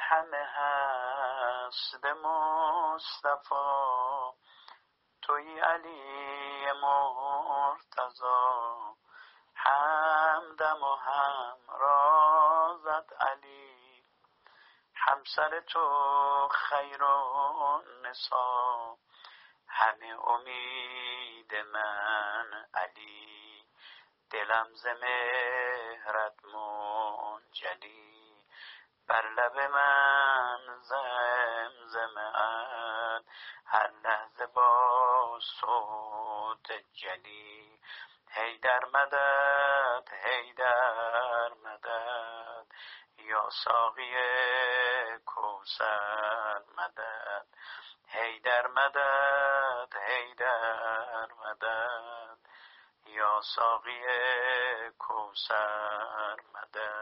همه هست مصطفی، توی علی مرتضی. همدم و هم رازت علی، همسر تو خیر النسا. همه امید من علی، دلم ز مهرت منجلی. بر لب من زمزمه‌ات هر لحظه با صوت جلی. حیدر مدد، حیدر مدد، یا ساقی کوثر مدد. حیدر مدد، حیدر مدد، یا ساقی کوثر مدد.